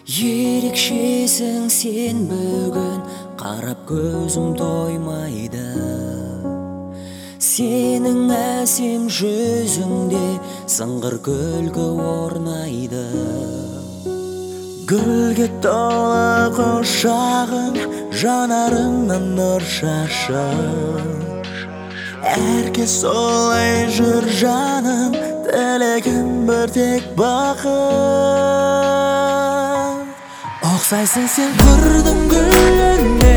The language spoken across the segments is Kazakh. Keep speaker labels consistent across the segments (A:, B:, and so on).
A: Ерекшесің сен бүгін, қарап көзім тоймайды. Сенің әсем жүзіңде сыңғыр күлкі орнайды. Гүлге толы құшағың, жанарыңнан нұр шашып. Әркез солай жүр жаным, тілегім бір тек бақыт. Ұқсайсың сен қырдың гүліне,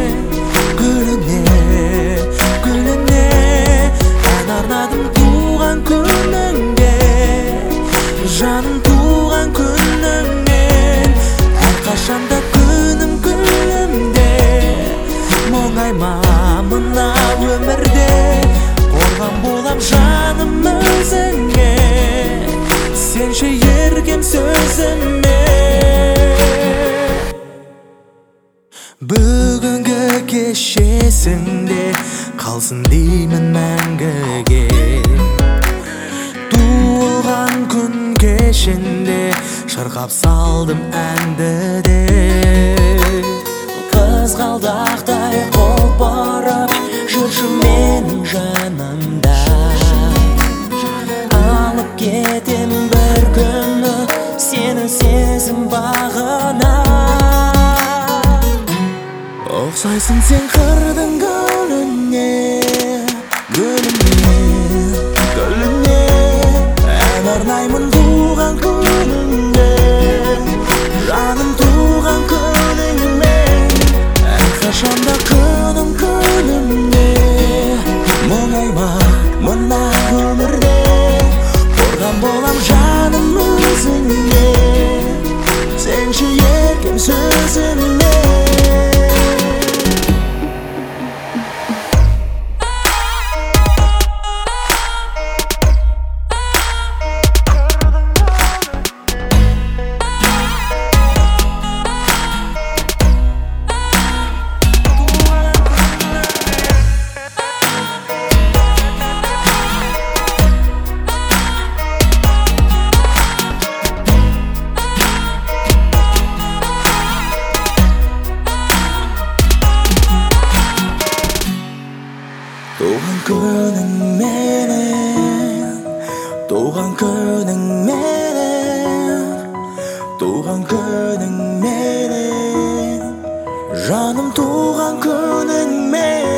A: гүліне, гүліне. Ән арнадым туған күніңде, жаным туған күніңнен. Әрқашанда күнім күнімде, мұңайма мына өмірде. Қорған болам жаным өзіңе, сенші еркем сөзіме. Бүгінгі кешесіңде қалсын деймін мәңгіге. Туылған күн кешінде шырқап салдым әнді де. Қызғалдақтай құлпырып жүрші менің жанымда. Алып кетем бір күні сені сезім бағына. Ұқсайсың сен қырдың гүліне, гүліне, гүліне. Ән арнаймын туған күніңде, жаным туған күніңмен. Әрқашанда күнім күнімде, мұңайма мына өмірде. Қорған болам жаным өзіңе, сенші еркем сөзіме. Туған күнің менен, туған күнің менен, туған күнің менен, жаным туған күнің менен.